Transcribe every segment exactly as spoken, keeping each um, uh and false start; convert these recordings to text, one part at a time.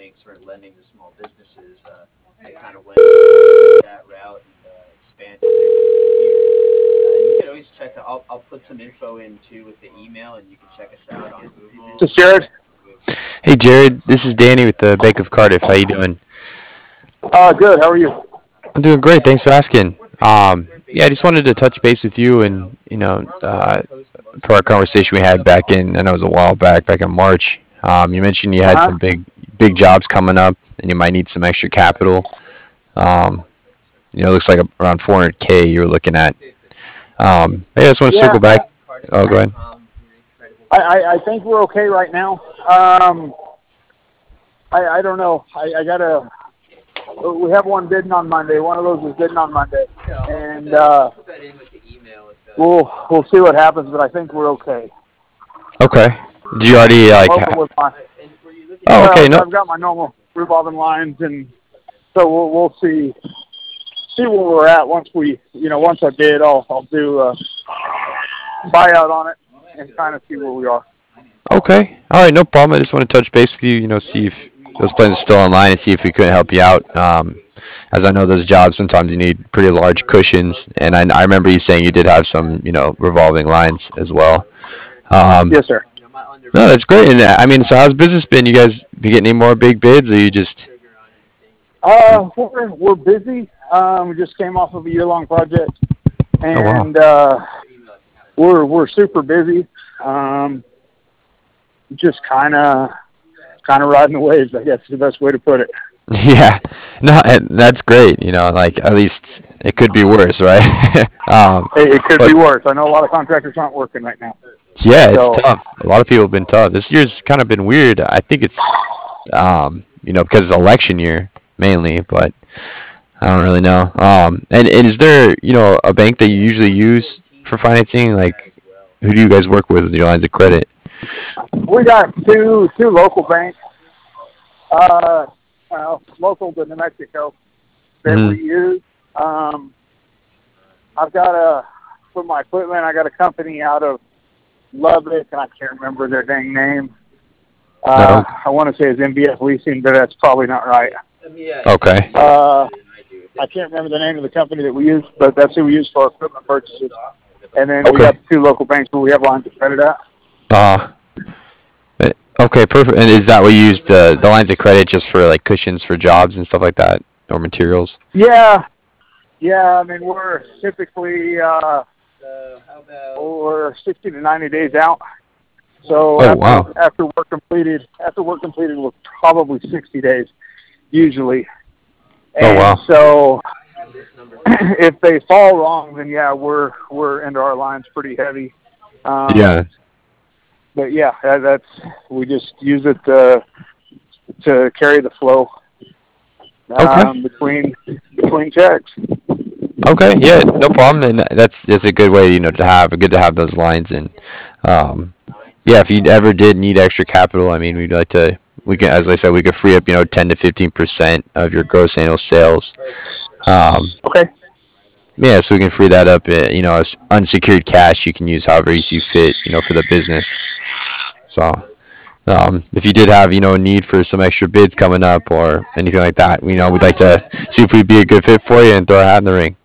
banks for lending to small businesses. Uh, I kind of went that route and uh, expanded it here. Uh, you can always check. I'll I'll put some info in too with the email, and you can check us out on Google. This is Jared. Hey Jared, this is Danny with the Bank of Cardiff. How you doing? Uh, good. How are you? I'm doing great. Thanks for asking. Um, yeah, I just wanted to touch base with you and you know uh, for our conversation we had back in I know it was a while back, back in March. Um, you mentioned you Uh had huh. some big big jobs coming up and you might need some extra capital. Um, you know, it looks like around four hundred k you were looking at. Um, hey, I just want to Yeah, circle back. Oh, go ahead. I, I, I think we're okay right now. Um, I, I don't know. I, I gotta. We have one bidding on Monday. One of those is bidding on Monday, Yeah, I'll put and that. uh, I'll put that in with the email. With the, we'll we'll see what happens. But I think we're okay. Okay. Do you already I'm like? hoping Ha- with my. and were you looking oh, at? Well, okay. I've, No. I've got my normal revolving lines, and so we'll we'll see see where we're at once we you know once I bid. I'll I'll do a buyout on it and kind of see where we are. Okay. All right. No problem. I just want to touch base with you. You know, see if those plans are still online and see if we couldn't help you out. Um, as I know, those jobs sometimes you need pretty large cushions, and I, I remember you saying you did have some, you know, revolving lines as well. Um, Yes, sir. no, that's great. And uh, I mean, so how's business been? You guys be getting any more big bids, or you just? Uh, we're we're busy. Um, we just came off of a year long project, Oh wow. and uh, we're we're super busy. Um, just kind of kind of riding the waves. I guess is the best way to put it. Yeah. No, and that's great. You know, like at least it could be worse, right? um, It, it could but be worse. I know a lot of contractors aren't working right now. yeah, it's So tough. A lot of people have been tough. This year's kind of been weird. I think it's, um, you know, because it's election year mainly, but I don't really know. Um, and, and is there, you know, a bank that you usually use for financing? Like, who do you guys work with with your lines of credit? we got two two local banks, uh, well, local to New Mexico that Hmm. we use. Um, I've got a for my equipment. I got a company out of Lubbock, and I can't remember their dang name. Uh, No. I want to say it's M B F Leasing, but that's probably not right. Yeah, you can Okay. explain it Uh, better than I do. I can't remember the name of the company that we use, but that's who we use for our equipment purchases. And then we got Okay. the two local banks where we have lines of credit at. Uh, eh, okay, perfect. And is that what you use the the lines of credit just for like cushions for jobs and stuff like that, or materials? Yeah, yeah. I mean, we're typically uh, So how about? we're sixty to ninety days out. So Oh after wow. after work completed, after work completed, we're probably sixty days usually. Oh And wow. so Have this number saved. if they fall wrong, then yeah, we're we're into our lines pretty heavy. Um, Yeah. but yeah, that, that's we just use it to to carry the flow Okay. um, between between checks. Okay. Yeah. No problem. And that's that's a good way, you know, to have good to have those lines. And um, yeah, if you ever did need extra capital, I mean, we'd like to. We can, as I said, we could free up, you know, ten to fifteen percent of your gross annual sales. Um, Okay. yeah, so we can free that up. uh, You know, as unsecured cash you can use however you see fit, you know, for the business. So, um, if you did have, you know, a need for some extra bids coming up or anything like that, you know, we'd like to see if we'd be a good fit for you and throw our hat in the ring.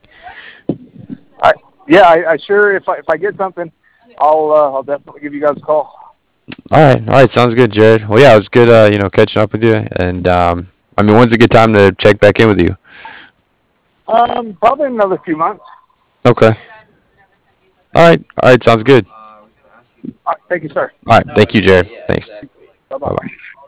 I, yeah, I, I sure if I if I get something, I'll uh, I'll definitely give you guys a call. All right, all right, sounds good, Jared. Well, yeah, it was good, uh, you know, catching up with you. And um, I mean, when's a good time to check back in with you? Um, probably in another few months. Okay. All right, all right, sounds good. Uh, I was gonna ask you. All right, thank you, sir. All right, thank you, Yeah, Jared. yeah, Thanks. exactly. Bye Bye bye. bye.